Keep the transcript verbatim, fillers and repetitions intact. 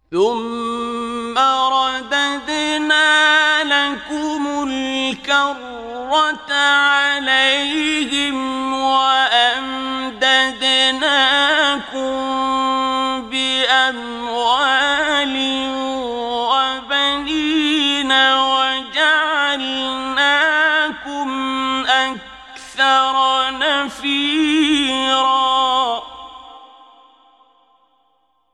ثم رددنا لكم الكرة عليهم وأمددناكم بأموال وبنين وجعلناكم أكثر نفيرا